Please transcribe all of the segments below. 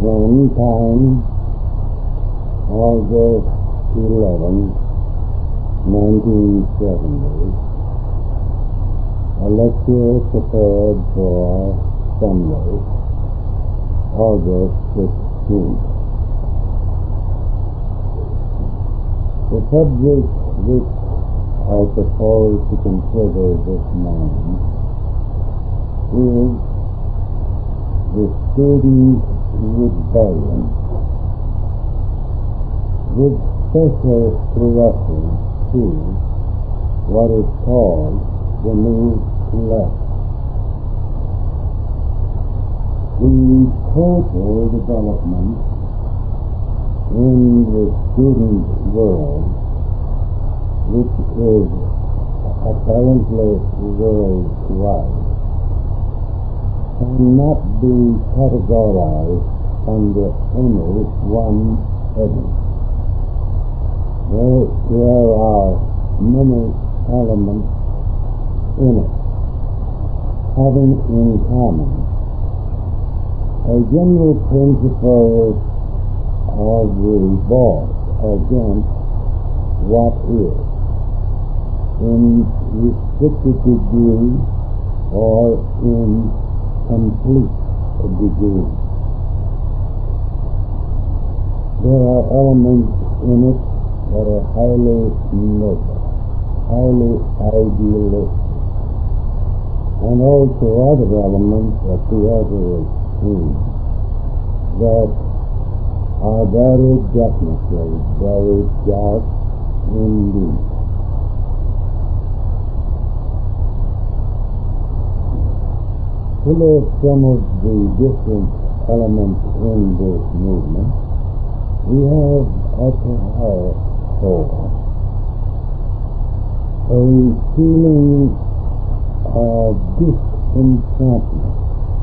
One time, August 11, 1970, a lecture prepared for Sunday, August 16th. The subject which I propose to consider this morning is the student rebellion, with special reference to what is called the New Left. The total development in the student world, which is apparently worldwide, cannot be categorized under any one heading. There are many elements in it, having in common a general principle of revolt against what is, in restricted degree or in complete degree. There are elements in it that are highly noble, highly idealistic, and also other elements at the other extreme that are very definitely very dark indeed. To list some of the different elements in this movement, we have at the core a feeling of disenchantment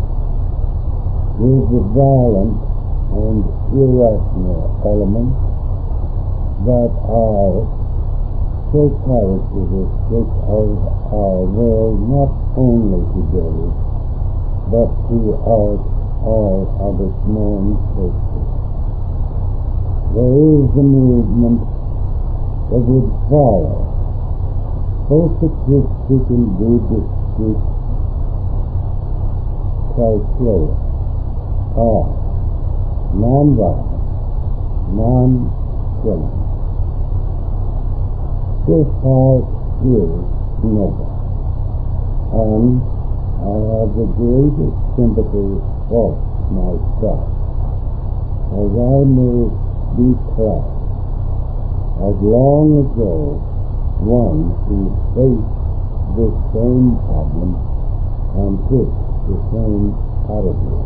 with the violent and irrational elements that are so characteristic of our world, not only today, but throughout all of its known history. There is a movement that would follow both the Christian and Buddhistic criteria of non-violence, non-killing. This part is noble, and I have the greatest sympathy for myself, as I may be proud, as long ago one who faced this same problem and took the same attitude.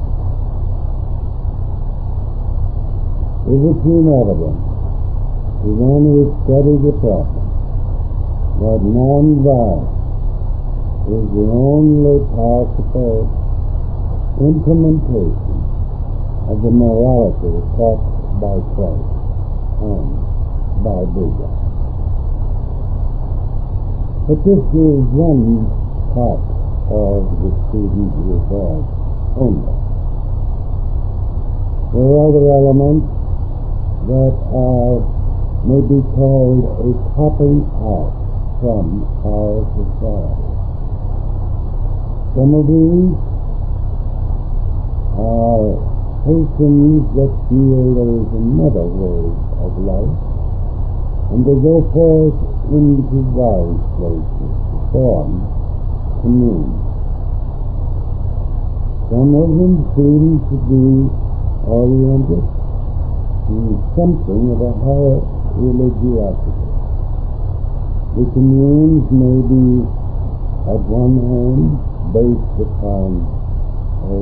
It became evident to one who studied the problem that non-violence is the only possible implementation of the morality taught by Christ and by Buddha. But this is one part of the student revolt only. There are other elements that may be called a topping out from our society. Some of these are persons that feel there is another way of life, and they go forth into various places to form communities. Some of them seem to be oriented to something of a higher religiosity. The communes may be, at one hand, based upon a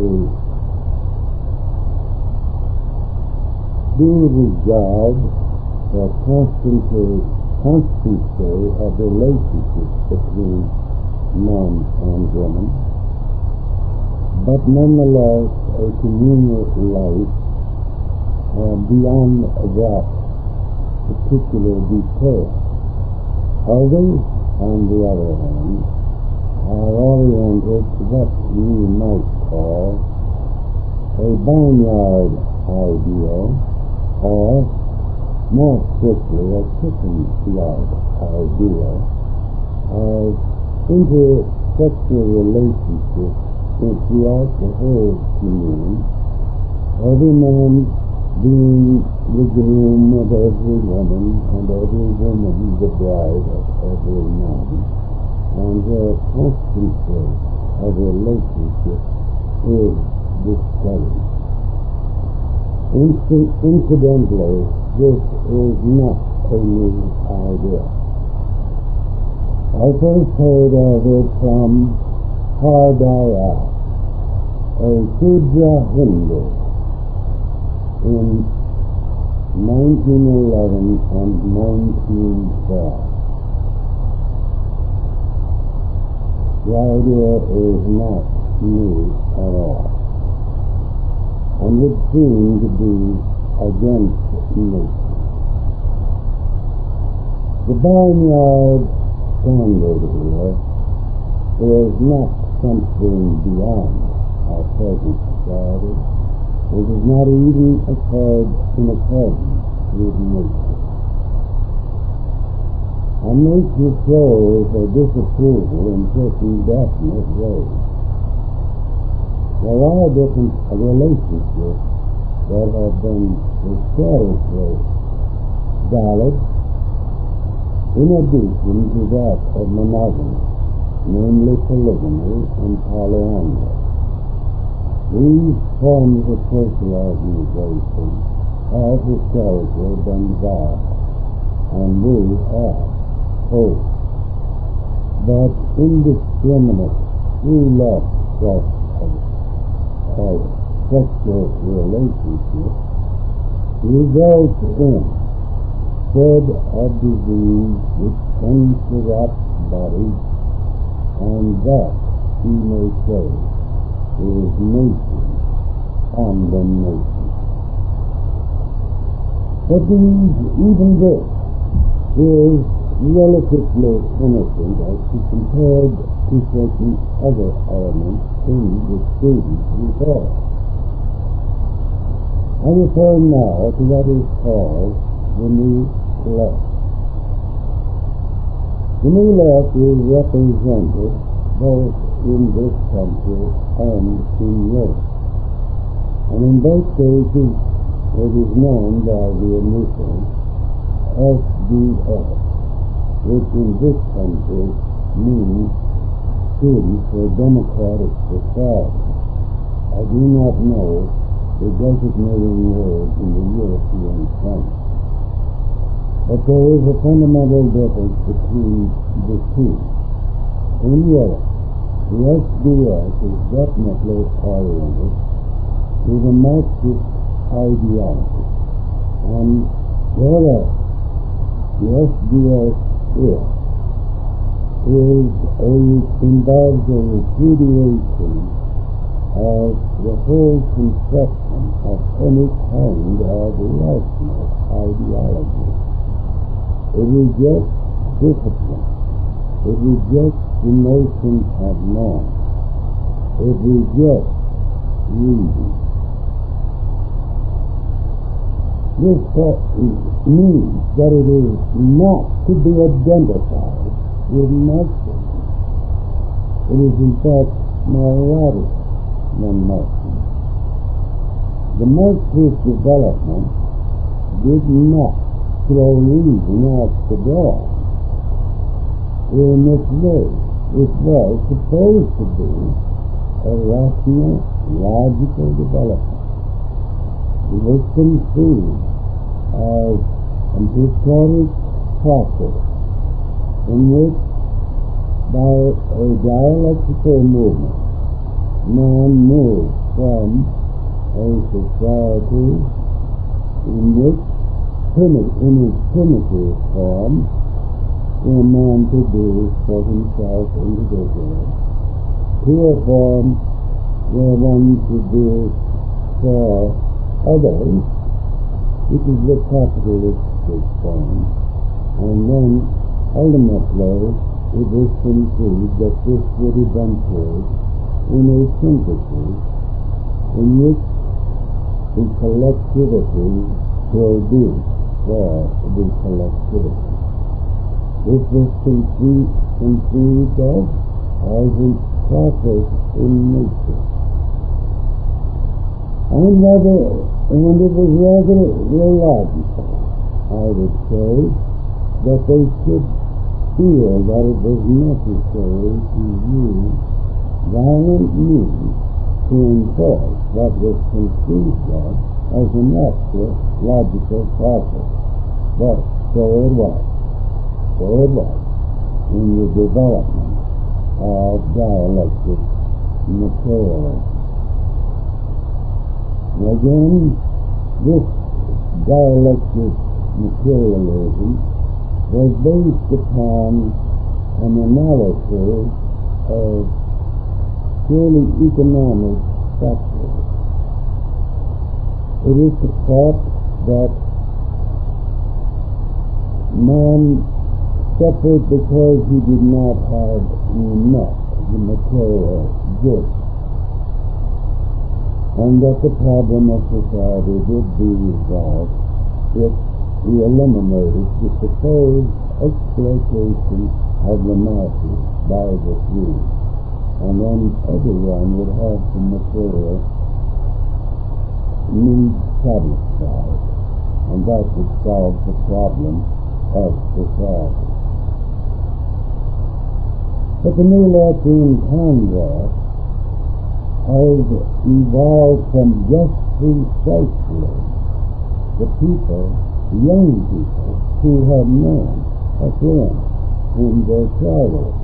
due regard for constancy of relationships between men and women, but nonetheless a communal life beyond that particular detail. Others, on the other hand, are oriented to what we might call a barnyard ideal, or more strictly a chicken yard ideal, of intersexual relationships throughout the whole community, every man being the groom of every woman, and every woman the bride of every man, and their constant state of relationship is discouraged. Incidentally, this is not a new idea. I first heard of it from Hardaya, a Shudra Hindu, in 1911 and 1912. The idea is not new at all, and would seem to be against nature. The barnyard standard here is not something beyond our present society. It is not even in accordance with nature. And nature shows a disapproval in certain definite ways. There are different relationships that have been historically valid in addition to that of monogamy, namely polygamy and polyamory. These forms of social organization have historically been valid, and we have hope. But indiscriminate true love of sexual relationships results in spread of disease which can corrupt bodies, and that, we may say, is nature's condemnation. But even this is relatively innocent as compared to certain other elements in the student's report. I refer now to what is called the New Left. The New Left is represented both in this country and in Europe, and in both cases it is known by the initial SDS, which in this country means Students for Democratic Society. I do not know the designating word in the European sense, but there is a fundamental difference between the two. In Europe, the SDS is definitely oriented to the Marxist ideology, and whereas the SDS involves a repudiation of the whole conception of any kind of rational ideology. It rejects discipline. It rejects the notion of norm. It rejects reason. This means that it is not to be identified with Marxism. It is in fact more radical than Marxism. The Marxist development did not throw reason out the door in this way. It was supposed to be a rational, logical development. It was conceived as an historic process in which, by a dialectical movement, man moved from a society in which, in its primitive form, a man produced for himself individually, to a form where one produced for others, which is the capitalistic form, and then ultimately it was conceived that this would eventuate in a synthesis in which the collectivity produced for the collectivity. This was conceived of as a process in nature. And it was rather illogical, I would say, that they should feel that it was necessary to use violent means to enforce what was conceived of as a natural, logical process. But so it was. So it was in the development of dialectic materialism. Again, this dialectic materialism was based upon an analysis of purely economic factors. It is thought that man suffered because he did not have enough of the material goods, and that the problem of society would be resolved if we eliminated the supposed exploitation of the masses by the few, and then everyone would have the material needs satisfied, and that would solve the problem of society. But the New Lothian Congress has evolved from just precisely the people, young people, who have known affluence in their childhood,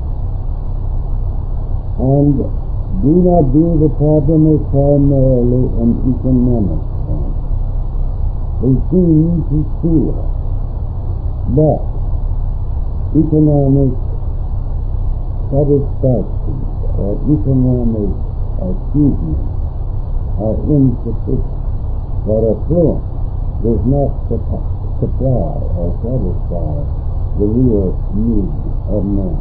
and do not view the problem as primarily an economic one. They seem to feel that economic satisfaction or economic achievement are insufficient, that affluence does not supply or satisfy the real needs of man.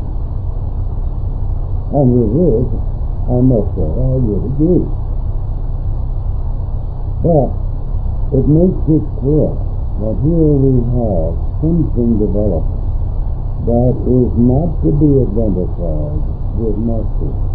And with this, I must say, I would agree. But it makes it clear that here we have something developing that is not to be identified with Marxism.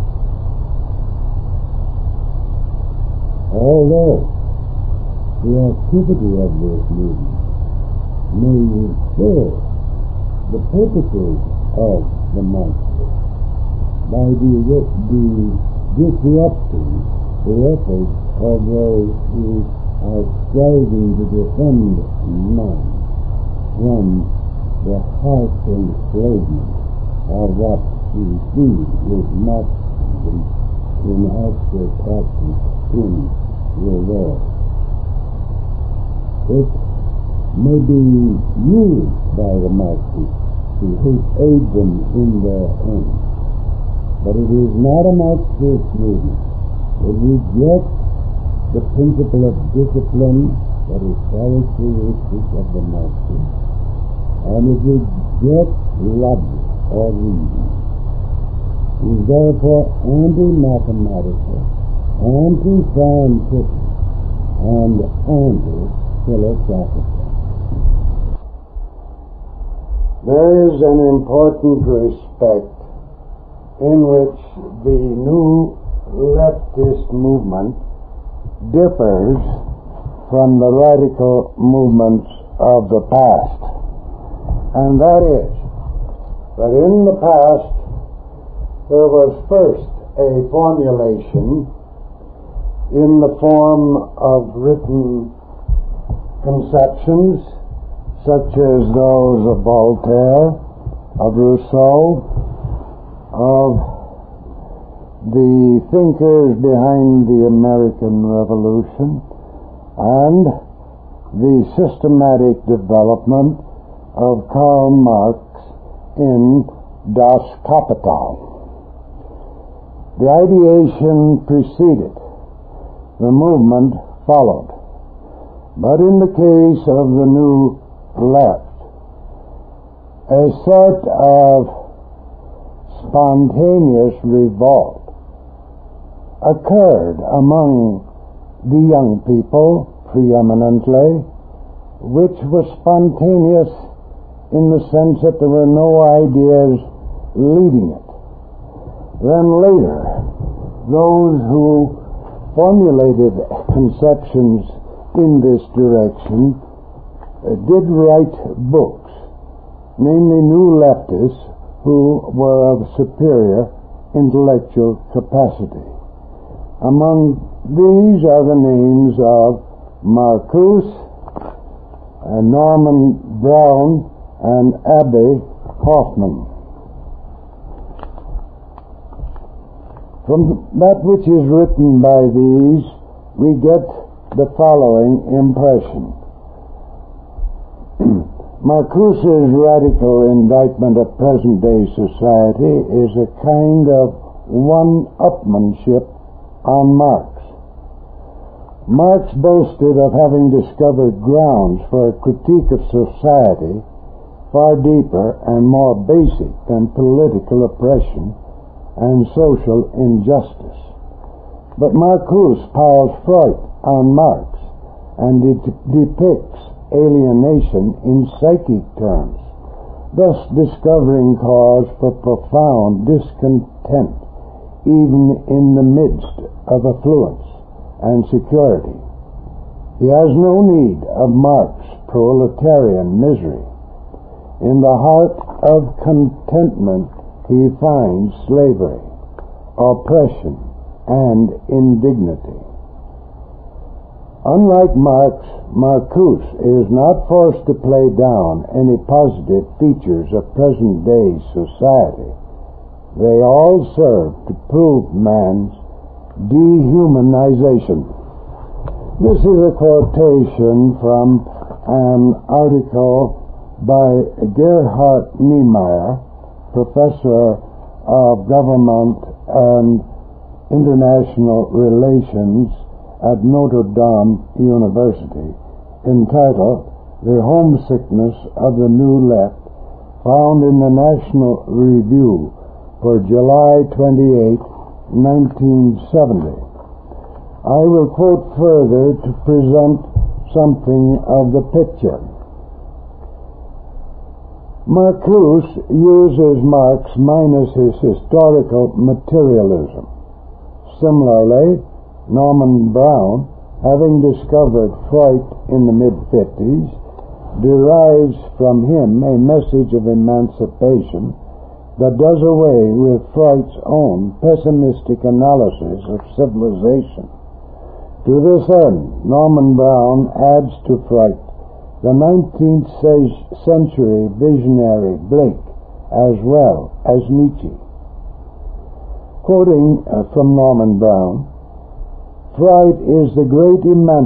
Although the activity of this movement may serve the purposes of the Marxists by disrupting the efforts of those who are striving to defend man from the harsh enslavement of what we see is Marxism in actual practice in the world. It may be used by the Marxists to aid them in their aim, but it is not a Marxist movement. It rejects the principle of discipline that is characteristic of the Marxists, and it rejects logic or reason. It is therefore anti-mathematical, anti-scientific, and anti-philosophical. There is an important respect in which the new leftist movement differs from the radical movements of the past. And that is that in the past there was first a formulation in the form of written conceptions such as those of Voltaire, of Rousseau, of the thinkers behind the American Revolution, and the systematic development of Karl Marx in Das Kapital. The ideation preceded, the movement followed. But in the case of the new left, a sort of spontaneous revolt occurred among the young people preeminently, which was spontaneous in the sense that there were no ideas leading it. Then later, those who formulated conceptions in this direction did write books, namely new leftists who were of superior intellectual capacity. Among these are the names of Marcuse, Norman Brown, and Abbie Hoffman. From that which is written by these, we get the following impression. Marcuse's radical indictment of present-day society is a kind of one-upmanship on Marx. Marx boasted of having discovered grounds for a critique of society far deeper and more basic than political oppression and social injustice. But Marcuse piles fright on Marx and depicts alienation in psychic terms, thus discovering cause for profound discontent even in the midst of affluence and security. He has no need of Marx's proletarian misery. In the heart of contentment he finds slavery, oppression, and indignity. Unlike Marx, Marcuse is not forced to play down any positive features of present-day society. They all serve to prove man's dehumanization. This is a quotation from an article by Gerhard Niemeyer, professor of government and international relations at Notre Dame University, entitled "The Homesickness of the New Left," found in the National Review for July 28, 1970. I will quote further to present something of the picture. Marcuse uses Marx minus his historical materialism. Similarly, Norman Brown, having discovered Freud in the mid-50s, derives from him a message of emancipation that does away with Freud's own pessimistic analysis of civilization. To this end, Norman Brown adds to Freud the 19th century visionary Blake as well as Nietzsche. Quoting from Norman Brown, Freud is the great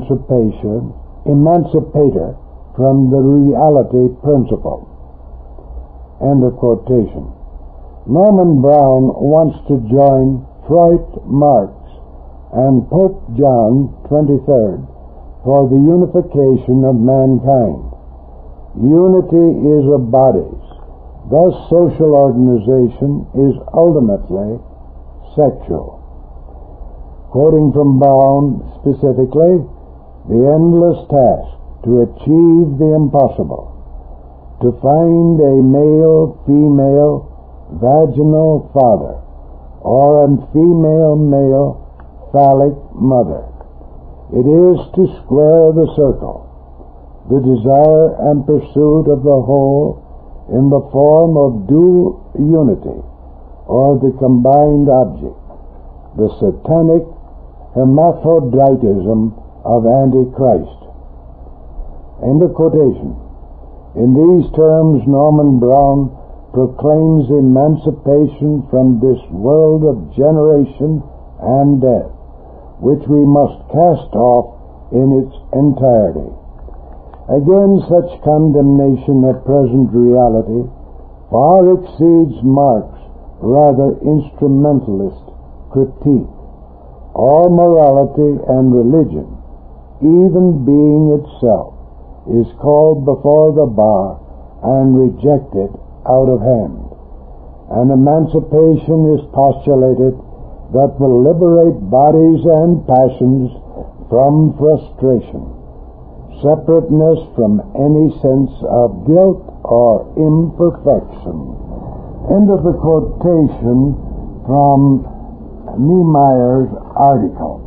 emancipator from the reality principle. End of quotation. Norman Brown wants to join Freud, Marx, and Pope John XXIII for the unification of mankind. Unity is of bodies. Thus, social organization is ultimately sexual. Quoting from Brown specifically, the endless task to achieve the impossible, to find a male-female vaginal father or a female-male phallic mother. It is to square the circle, the desire and pursuit of the whole in the form of dual unity, or the combined object, the satanic hermaphroditism of Antichrist. End of quotation. In these terms, Norman Brown proclaims emancipation from this world of generation and death, which we must cast off in its entirety. Again, such condemnation of present reality far exceeds Marx's rather instrumentalist critique. All morality and religion, even being itself, is called before the bar and rejected out of hand. An emancipation is postulated that will liberate bodies and passions from frustration, separateness from any sense of guilt or imperfection. End of the quotation from Niemeyer's article.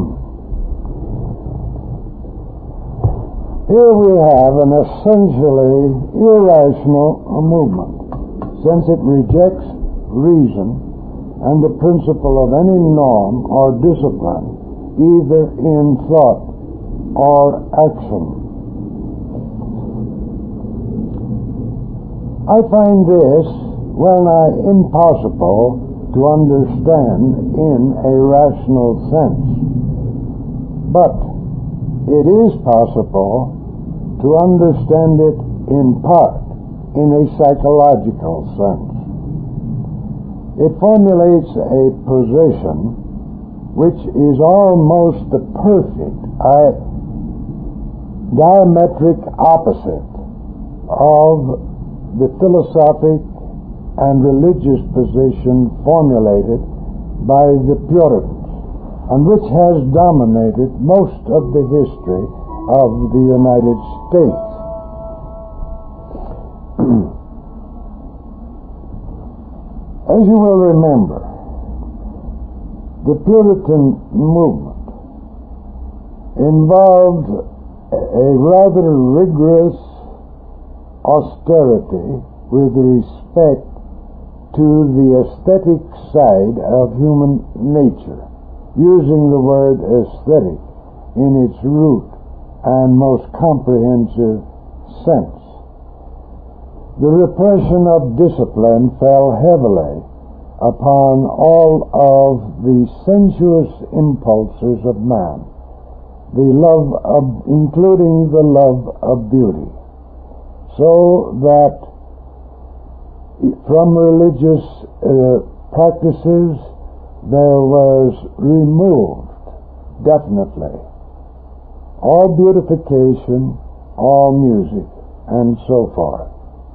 Here we have an essentially irrational movement, since it rejects reason and the principle of any norm or discipline, either in thought or action. I find this well-nigh impossible to understand in a rational sense, but it is possible to understand it in part in a psychological sense. It formulates a position which is almost the perfect diametric opposite of the philosophic and religious position formulated by the Puritans, and which has dominated most of the history of the United States. As you will remember, the Puritan movement involved a rather rigorous austerity with respect to the aesthetic side of human nature, using the word aesthetic in its root and most comprehensive sense. The repression of discipline fell heavily upon all of the sensuous impulses of man, including the love of beauty, so that from religious practices there was removed, definitely, all beautification, all music, and so forth.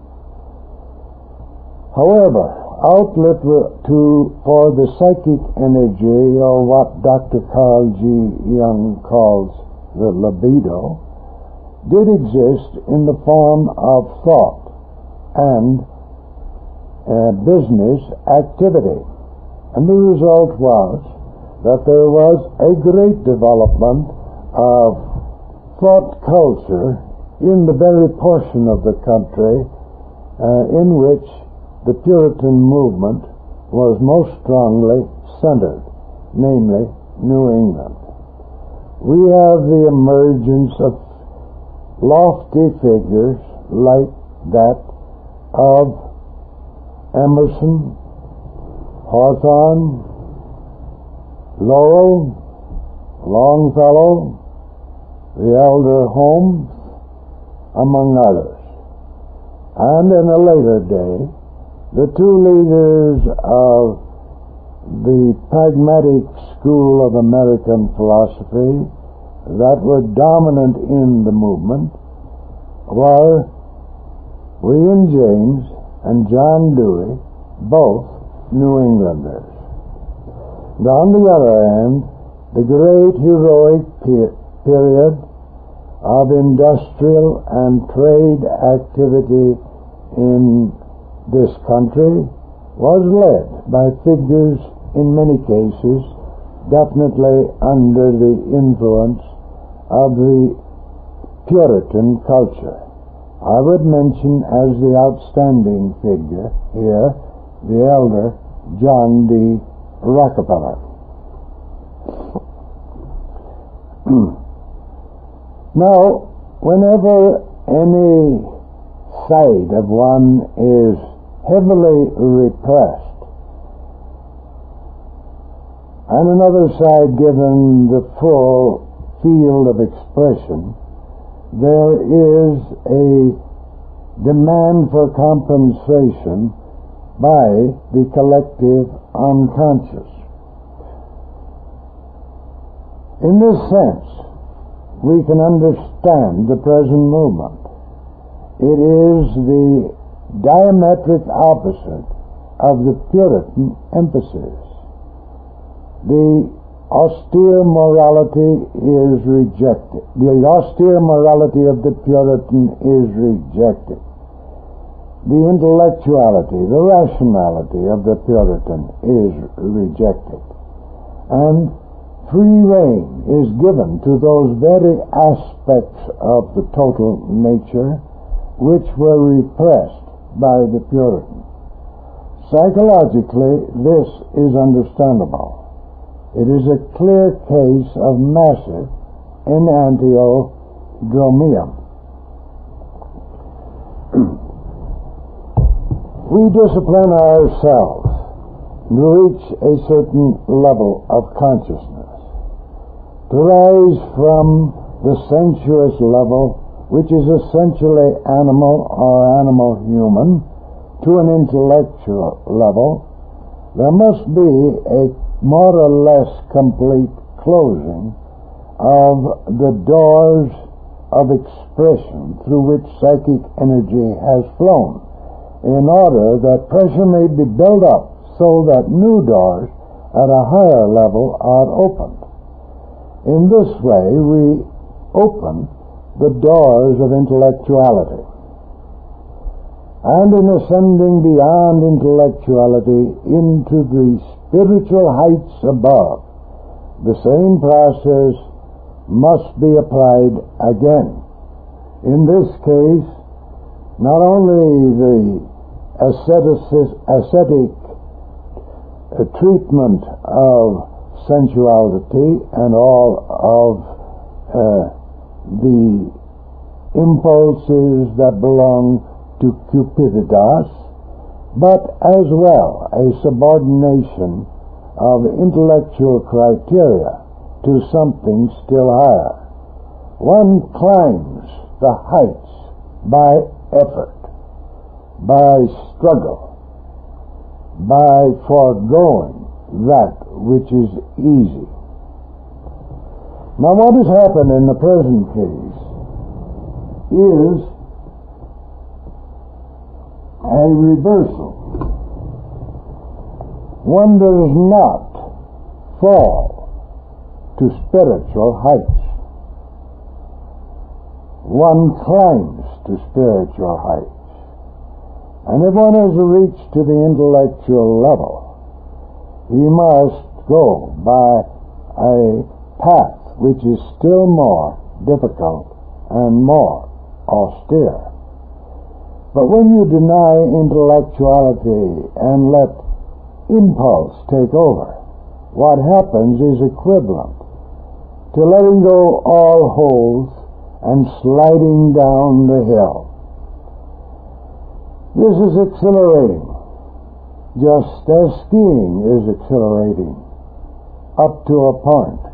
However, outlet for the psychic energy, or what Dr. Carl G. Jung calls the libido, did exist in the form of thought and business activity. And the result was that there was a great development of thought culture in the very portion of the country in which the Puritan movement was most strongly centered, namely New England. We have the emergence of lofty figures like that of Emerson, Hawthorne, Lowell, Longfellow, the elder Holmes, among others. And in a later day, the two leaders of the pragmatic school of American philosophy that were dominant in the movement were William James and John Dewey, both New Englanders. And on the other hand, the great heroic period of industrial and trade activity in this country was led by figures, in many cases, definitely under the influence of the Puritan culture. I would mention as the outstanding figure here the elder John D. Rockefeller. Now, whenever any side of one is heavily repressed and another side given the full field of expression, there is a demand for compensation by the collective unconscious. In this sense, we can understand the present movement. It is the diametric opposite of the Puritan emphasis. The austere morality is rejected. The austere morality of the Puritan is rejected. The intellectuality, the rationality of the Puritan is rejected. And free rein is given to those very aspects of the total nature which were repressed by the Puritan. Psychologically, this is understandable. It is a clear case of massive enantiodromium. We discipline ourselves to reach a certain level of consciousness, to rise from the sensuous level, which is essentially animal or animal-human, to an intellectual level. There must be a more or less complete closing of the doors of expression through which psychic energy has flown, in order that pressure may be built up so that new doors at a higher level are opened. In this way, we open the doors of intellectuality. And in ascending beyond intellectuality into the spiritual heights above, the same process must be applied again. In this case, not only the ascetic treatment of sensuality and all of the impulses that belong to cupiditas, but as well a subordination of intellectual criteria to something still higher. One climbs the heights by effort, by struggle, by foregoing that which is easy. Now, what has happened in the present case is a reversal. One does not fall to spiritual heights. One climbs to spiritual heights. And if one has reached to the intellectual level, he must go by a path which is still more difficult and more austere. But when you deny intellectuality and let impulse take over, what happens is equivalent to letting go all holds and sliding down the hill. This is exhilarating, just as skiing is exhilarating, up to a point.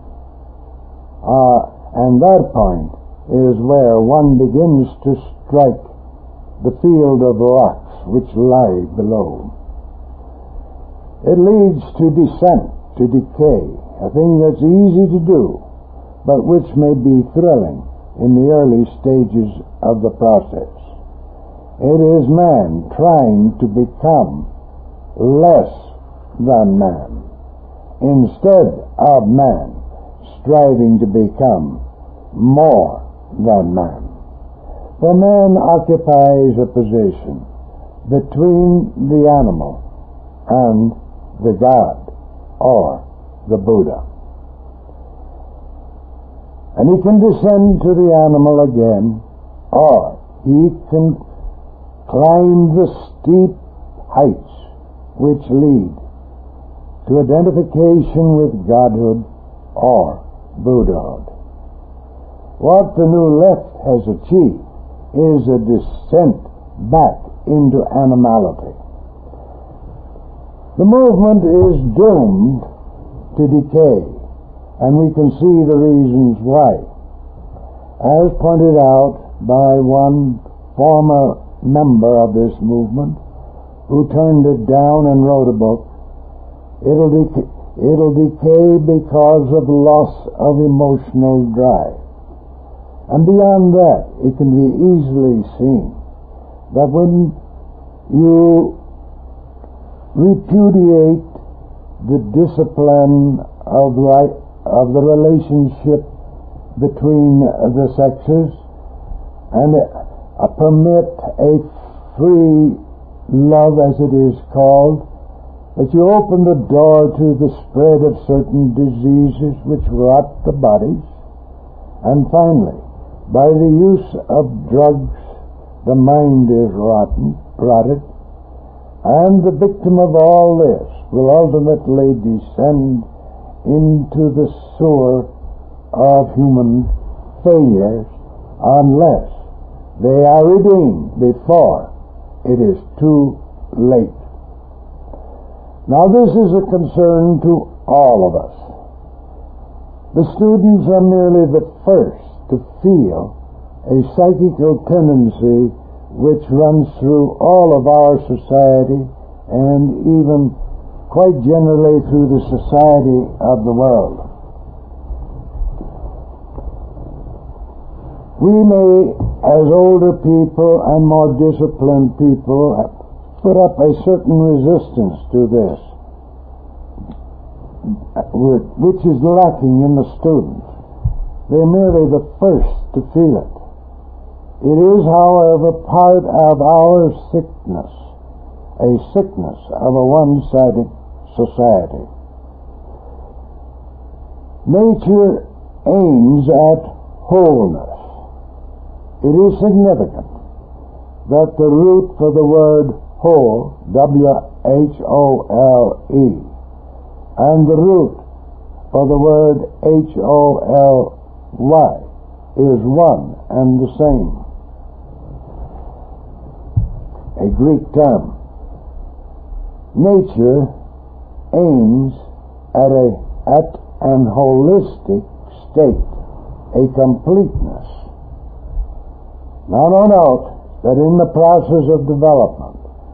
And that point is where one begins to strike the field of rocks which lie below. It leads to descent, to decay, a thing that's easy to do, but which may be thrilling in the early stages of the process. It is man trying to become less than man, instead of man striving to become more than man. For man occupies a position between the animal and the God or the Buddha. And he can descend to the animal again, or he can climb the steep heights which lead to identification with Godhood or Buddhahood. What the new left has achieved is a descent back into animality. The movement is doomed to decay, and we can see the reasons why. As pointed out by one former member of this movement, who turned it down and wrote a book, it'll decay because of loss of emotional drive. And beyond that, it can be easily seen that when you repudiate the discipline of of the relationship between the sexes and permit a free love, as it is called, that you open the door to the spread of certain diseases which rot the bodies. And finally, by the use of drugs, the mind is rotted, and the victim of all this will ultimately descend into the sewer of human failures unless they are redeemed before it is too late. Now, this is a concern to all of us. The students are merely the first to feel a psychical tendency which runs through all of our society and even quite generally through the society of the world. We may, as older people and more disciplined people, put up a certain resistance to this, which is lacking in the students. They're merely the first to feel it. It is, however, part of our sickness, a sickness of a one-sided society. Nature aims at wholeness. It is significant that the root for the word whole, W-H-O-L-E, and the root for the word H-O-L-Y is one and the same. A Greek term. Nature aims at an holistic state, a completeness. Now, no doubt that in the process of development,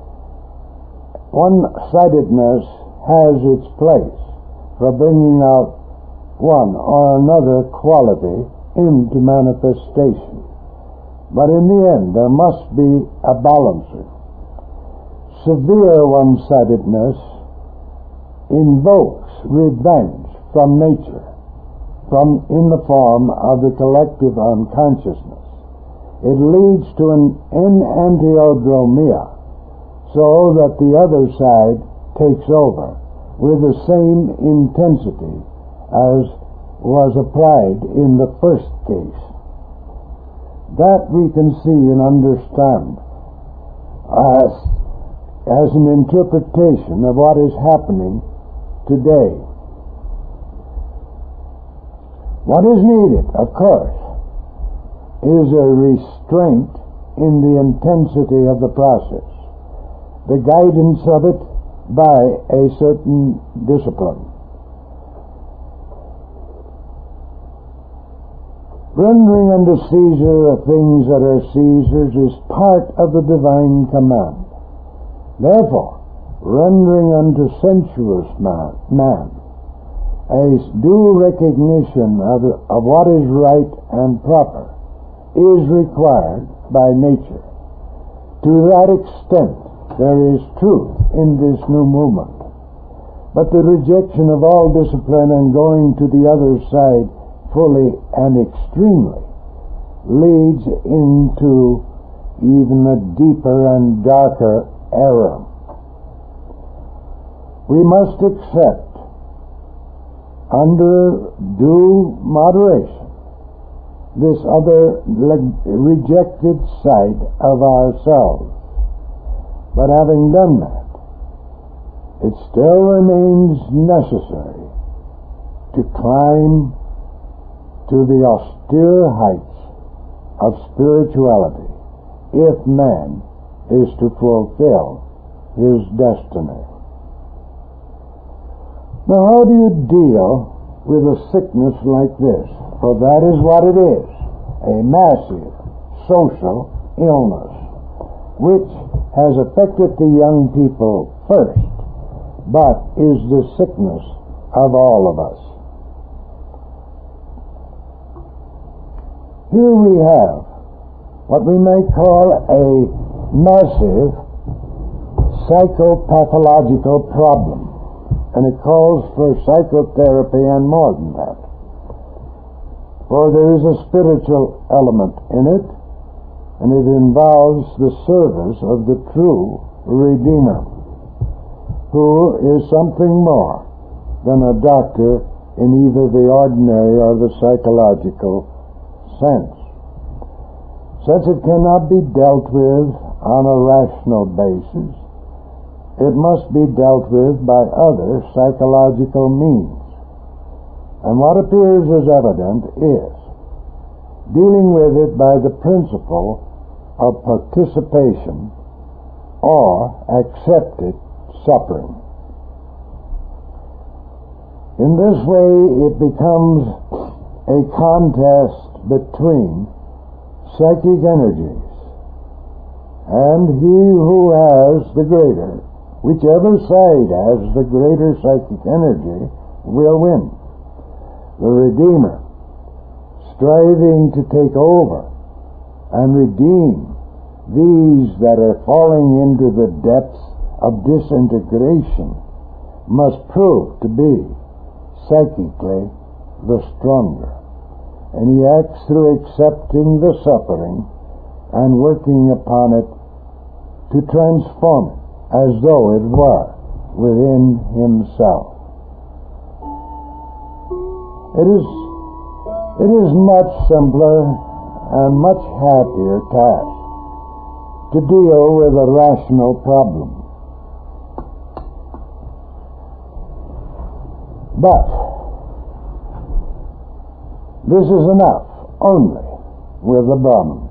one-sidedness has its place for bringing out one or another quality into manifestation. But in the end, there must be a balancing. Severe one-sidedness invokes revenge from nature, in the form of the collective unconsciousness. It leads to an enantiodromia, so that the other side takes over with the same intensity as was applied in the first case. That we can see and understand as an interpretation of what is happening today. What is needed, of course, is a restraint in the intensity of the process, the guidance of it by a certain discipline. Rendering unto Caesar the things that are Caesar's is part of the divine command. Therefore, rendering unto sensuous man a due recognition of what is right and proper is required by nature. To that extent, there is truth in this new movement. But the rejection of all discipline and going to the other side fully and extremely leads into even a deeper and darker error. We must accept, under due moderation, this other rejected side of ourselves. But having done that, it still remains necessary to climb to the austere heights of spirituality if man is to fulfill his destiny. Now, how do you deal with a sickness like this? For that is what it is, a massive social illness, which has affected the young people first, but is the sickness of all of us. Here we have what we may call a massive psychopathological problem, and it calls for psychotherapy and more than that. for there is a spiritual element in it, and it involves the service of the true Redeemer, who is something more than a doctor in either the ordinary or the psychological sense. Since it cannot be dealt with on a rational basis, it must be dealt with by other psychological means. And what appears as evident is dealing with it by the principle of participation or accepted suffering. In this way, it becomes a contest between psychic energies, and he who has the greater, whichever side has the greater psychic energy, will win. The Redeemer, striving to take over and redeem these that are falling into the depths of disintegration, must prove to be psychically the stronger. And he acts through accepting the suffering and working upon it to transform it as though it were within himself. It is much simpler and much happier task to deal with a rational problem. But this is enough only with the Brahman.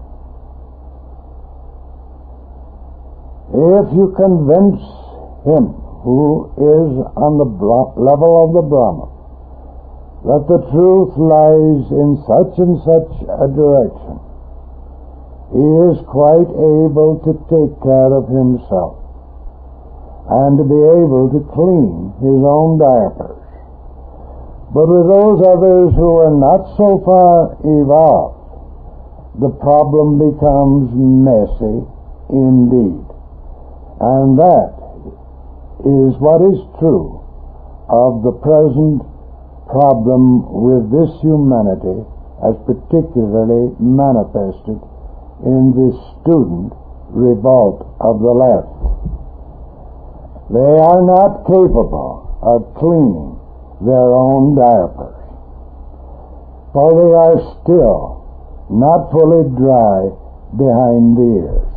If you convince him who is on the level of the Brahman that the truth lies in such and such a direction, he is quite able to take care of himself and to be able to clean his own diapers. But with those others who are not so far evolved, the problem becomes messy indeed. And that is what is true of the present problem with this humanity, as particularly manifested in the student revolt of the left. They are not capable of cleaning their own diapers, for they are still not fully dry behind the ears.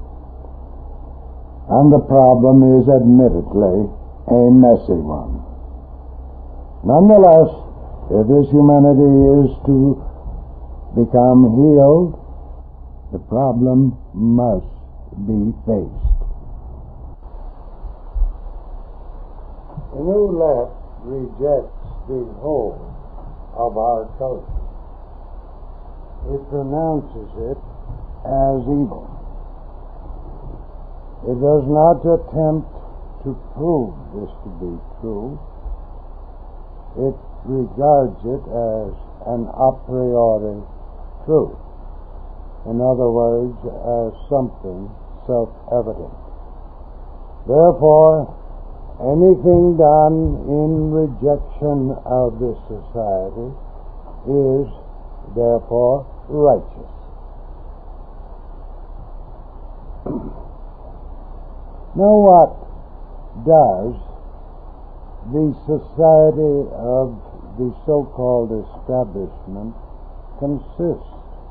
And the problem is admittedly a messy one. Nonetheless, if this humanity is to become healed, the problem must be faced. The new left rejects the whole of our culture. It pronounces it as evil. It does not attempt to prove this to be true. It regards it as an a priori truth. In other words, as something self-evident. Therefore, anything done in rejection of this society is therefore righteous. Now what does the society of the so-called establishment consist?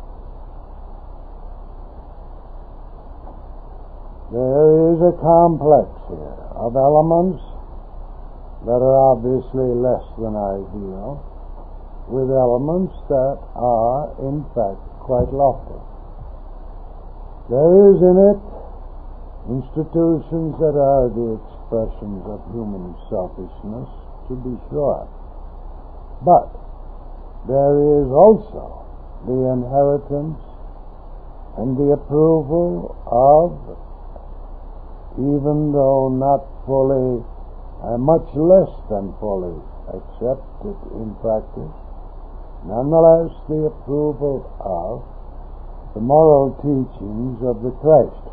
There is a complex here of elements that are obviously less than ideal, with elements that are in fact quite lofty. There is in it institutions that are the expressions of human selfishness, to be sure. But there is also the inheritance and the approval of, even though not fully, much less than fully accepted in practice, nonetheless the approval of the moral teachings of the Christ.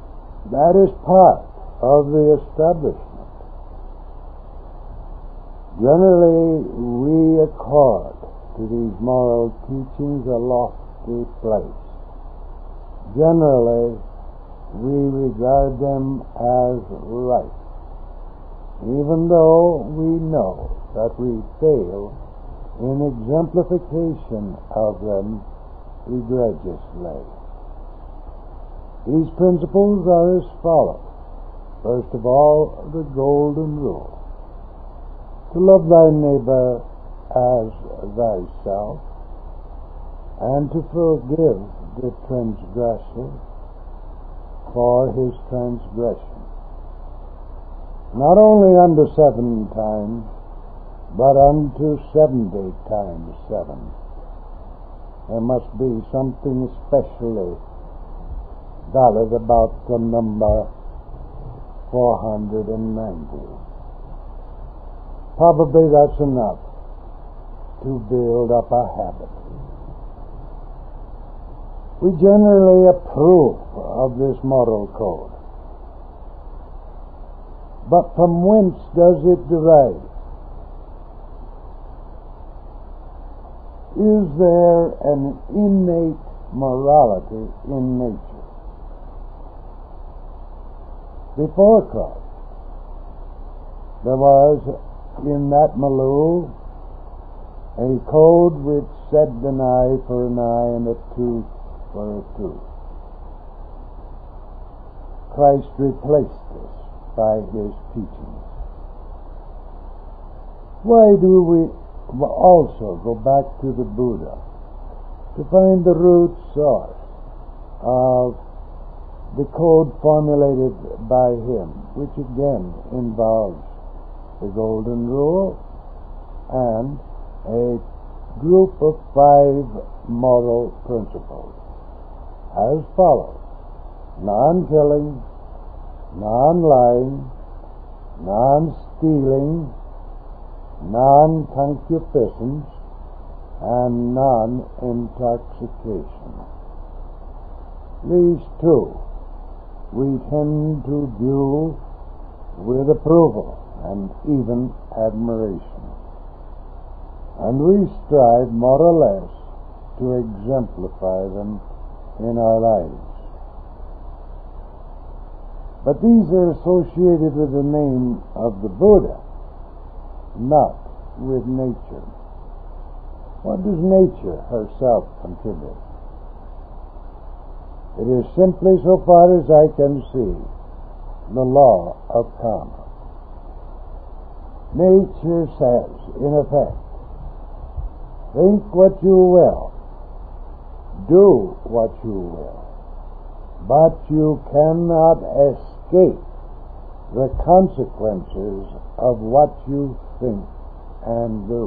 That is part of the establishment. Generally, we accord to these moral teachings a lofty place. Generally, we regard them as right, even though we know that we fail in exemplification of them egregiously. These principles are as follows. First of all, the golden rule: to love thy neighbor as thyself, and to forgive the transgressor for his transgression. Not only unto 7 times, but unto 70 times 7. There must be something especially valid about the number 490. Probably that's enough to build up a habit. We generally approve of this moral code. But from whence does it derive? Is there an innate morality in nature? Before Christ, there was in that milieu a code which said an eye for an eye and a tooth for a tooth. Christ replaced this by his teachings. Why do we also go back to the Buddha to find the root source of the code formulated by him, which again involves the golden rule and a group of 5 moral principles as follows: non-killing, non-lying, non-stealing, non-concupiscence, and non-intoxication. These 2 we tend to view with approval and even admiration, and we strive more or less to exemplify them in our lives. But these are associated with the name of the Buddha, not with nature. What does nature herself contribute? It is simply, so far as I can see, the law of karma. Nature says, in effect, think what you will, do what you will, but you cannot escape the consequences of what you think and do.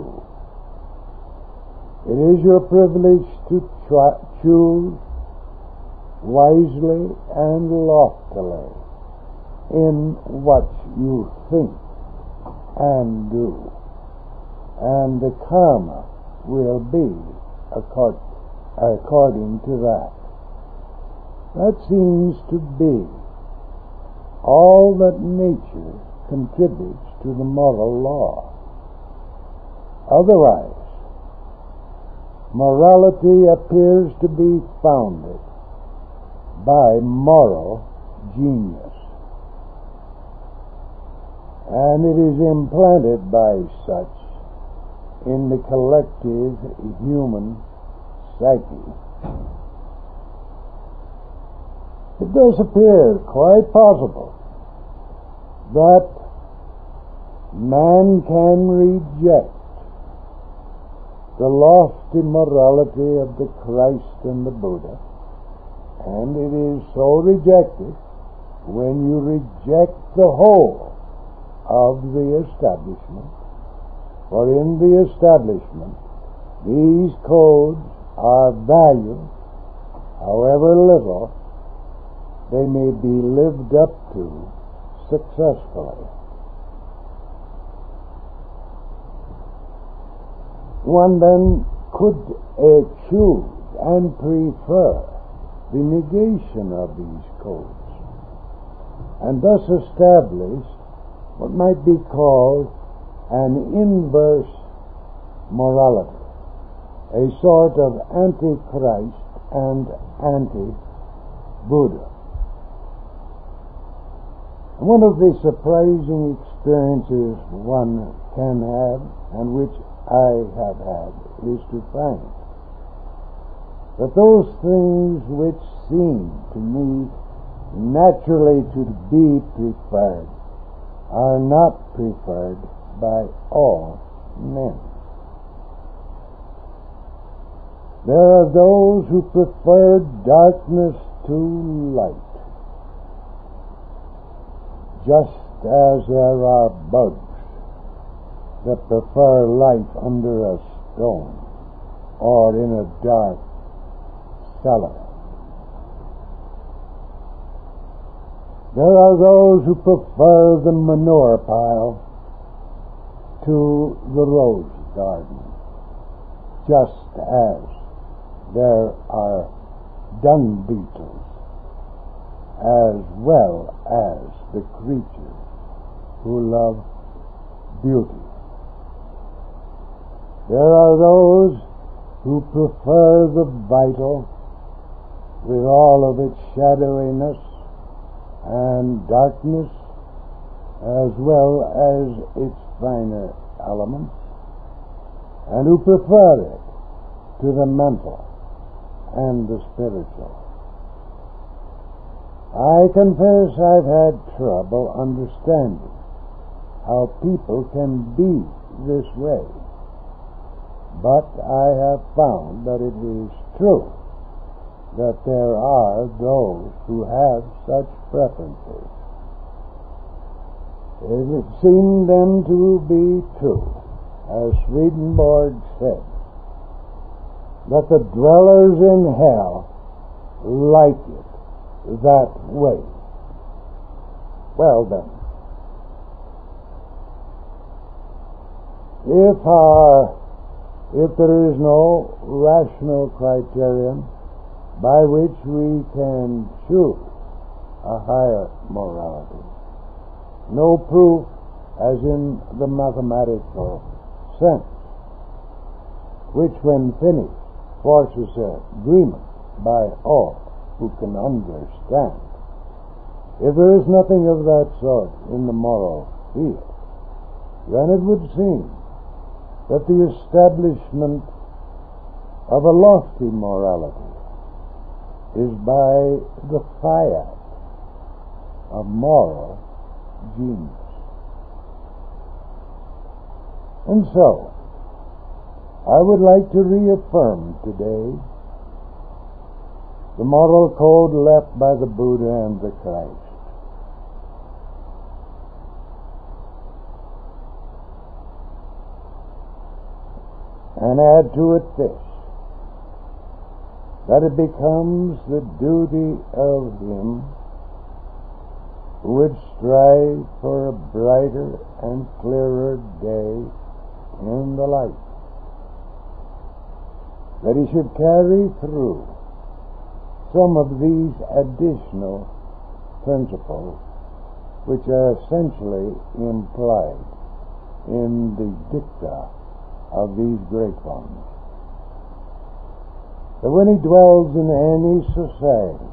It is your privilege to choose wisely and loftily in what you think and do, and the karma will be according to that. That seems to be all that nature contributes to the moral law. Otherwise, morality appears to be founded by moral genius, and it is implanted by such in the collective human psyche. It does appear quite possible that man can reject the lofty morality of the Christ and the Buddha, and it is so rejected when you reject the whole of the establishment. For in the establishment, these codes are valued, however little they may be lived up to successfully. One then could choose and prefer the negation of these codes, and thus establish what might be called an inverse morality, a sort of anti-Christ and anti-Buddha. One of the surprising experiences one can have, and which I have had, is to find that those things which seem to me naturally to be preferred are not preferred by all men. There are those who prefer darkness to light, just as there are bugs that prefer life under a stone or in a dark cellar. There are those who prefer the manure pile to the rose garden, just as there are dung beetles as well as the creatures who love beauty. There are those who prefer the vital with all of its shadowiness and darkness as well as its finer elements, and who prefer it to the mental and the spiritual. I confess I've had trouble understanding how people can be this way, but I have found that it is true that there are those who have such preferences. It seemed then to be true, as Swedenborg said, that the dwellers in hell like it that way. Well then, if there is no rational criterion by which we can choose a higher morality, no proof as in the mathematical sense, which when finished forces agreement by all who can understand. If there is nothing of that sort in the moral field, then it would seem that the establishment of a lofty morality is by the fiat of moral genius. And so, I would like to reaffirm today the moral code left by the Buddha and the Christ. And add to it this, that it becomes the duty of him who would strive for a brighter and clearer day in the light, that he should carry through some of these additional principles which are essentially implied in the dicta of these great ones. That when he dwells in any society,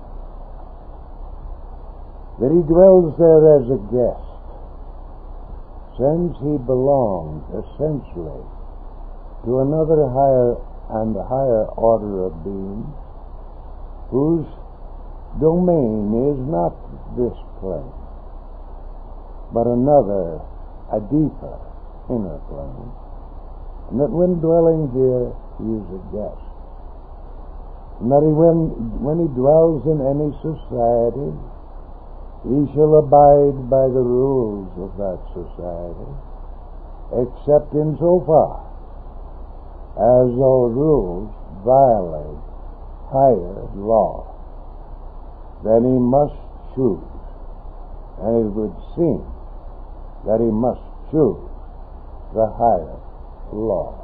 that he dwells there as a guest, since he belongs essentially to another higher order of beings, whose domain is not this plane, but another, a deeper, inner plane, and that when dwelling here, he is a guest. And that when he dwells in any society, he shall abide by the rules of that society, except in so far as those rules violate higher law. Then he must choose, and it would seem that he must choose the higher law.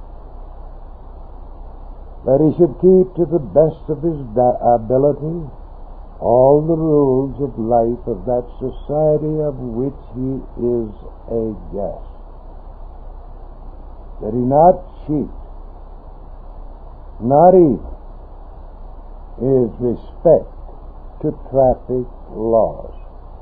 That he should keep to the best of his ability all the rules of life of that society of which he is a guest. that he not cheat, not eat, is respect to traffic laws.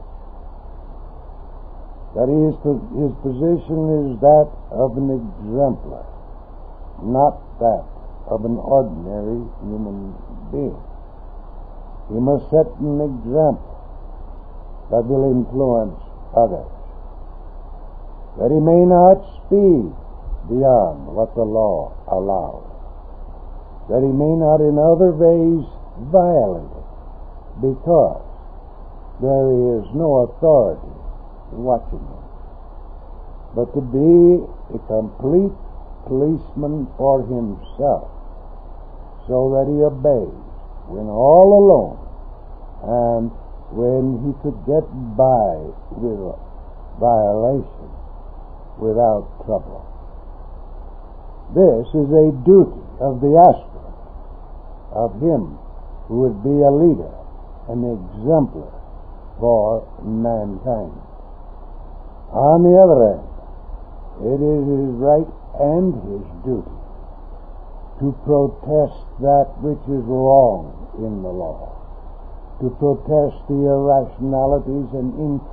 That his position is that of an exemplar, not that of an ordinary human being. He must set an example that will influence others, that he may not speed beyond what the law allows, that he may not in other ways violate it, because there is no authority watching him, but to be a complete policeman for himself, so that he obeys when all alone and when he could get by with a violation without trouble. This is a duty of the aspirant, of him who would be a leader, an exemplar for mankind. On the other hand, it is his right and his duty to protest that which is wrong in the law, to protest the irrationalities and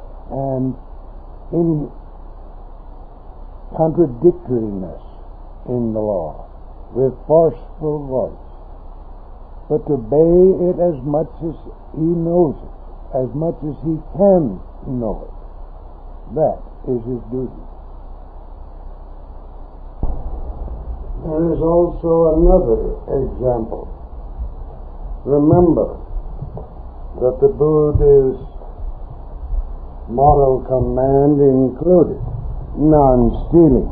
contradictoriness in the law with forceful voice, but to obey it as much as he knows it, as much as he can know it. That is his duty. There is also another example. Remember that the Buddha's moral command included non-stealing.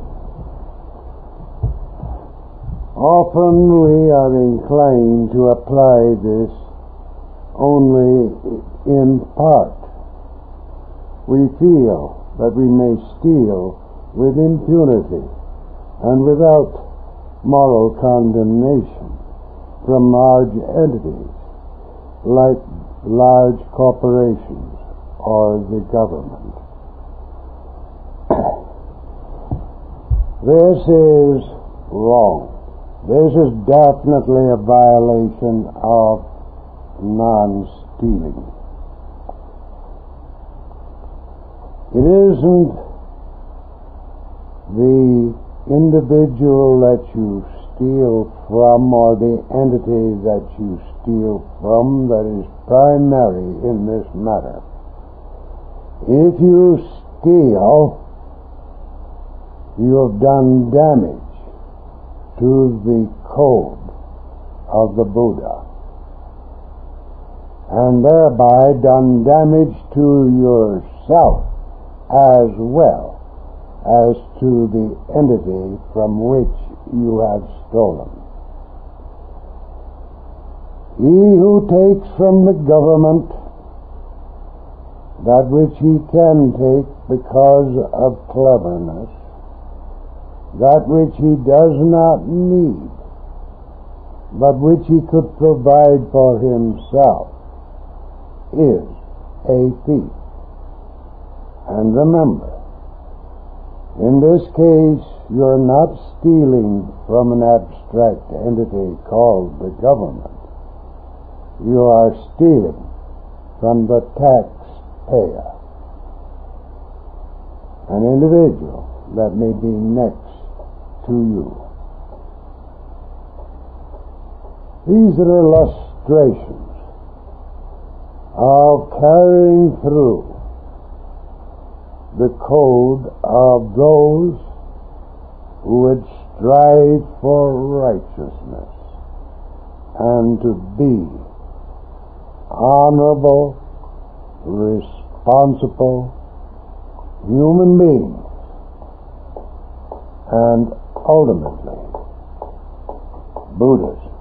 Often we are inclined to apply this only in part. We feel that we may steal with impunity and without moral condemnation from large entities like large corporations or the government. This is wrong. This is definitely a violation of non-stealing. It isn't the individual that you steal from or the entity that you steal from that is primary in this matter. If you steal, you have done damage to the code of the Buddha, and thereby done damage to yourself as well as to the entity from which you have stolen. He who takes from the government that which he can take because of cleverness, that which he does not need, but which he could provide for himself, is a thief. And remember, in this case, you're not stealing from an abstract entity called the government. You are stealing from the taxpayer, an individual that may be next to you. These are illustrations of carrying through the code of those who would strive for righteousness and to be honorable, responsible human beings, and ultimately Buddhas.